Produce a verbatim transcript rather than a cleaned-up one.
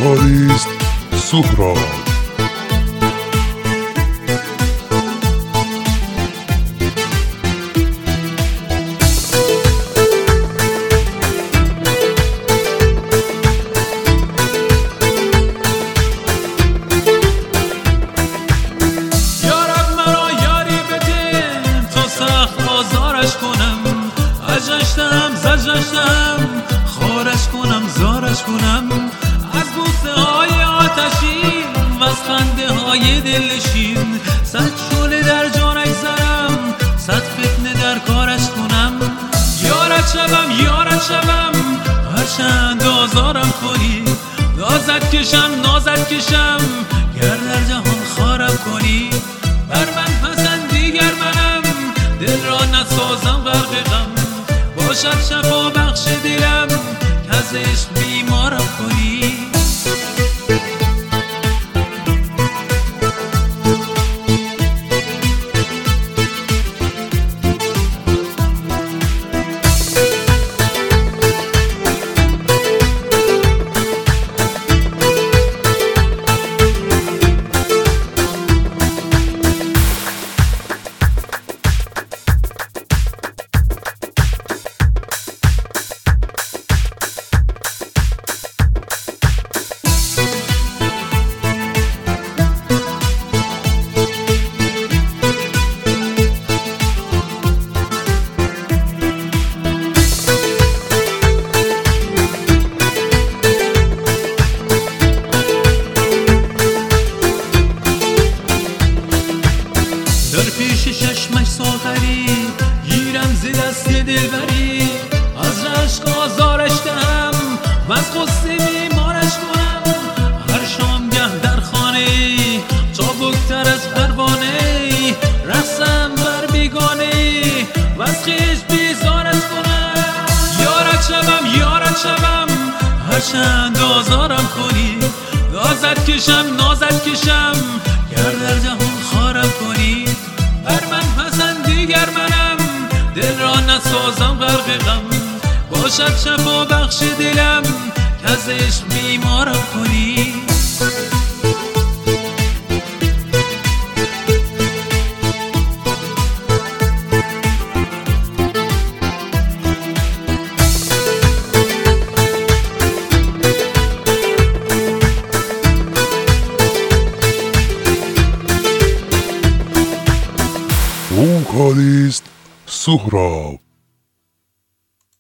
کاریست سهراب. زجشتم زجشتم خارش کنم زارش کنم از بوسه های آتشین و از خنده های دلشین. صد شعله در جانش زنم، صد فتنه در کارش کنم. یارت شوم یارت شوم هرچند آزارم کنی. نازت کشم نازت کشم گر در جهان خارم کنی. بر من پسندی گر منم دل را نسازم غرق غم. باشد شفا بخش دلم که از عشق بیمارم کنی. در پیش چشمش ساغری گیرم ز دست دلبری. از رشق آزارش دهم و از غصه بیمارش کنم. هر شامگه در خانه چابکتر از پروانه رقصم بر بیگانه و از خویش بیزارش کنم. یارت شوم یارت شوم هرچند آزارم کنی. نازت کشم نازت کشم گر در جهان خارم کنی. بر من پسندی گر منم دل را نسازم غرق غم. باشد شفا بخش دلم که از عشق بیمارم کنی. او کاریست سهراب.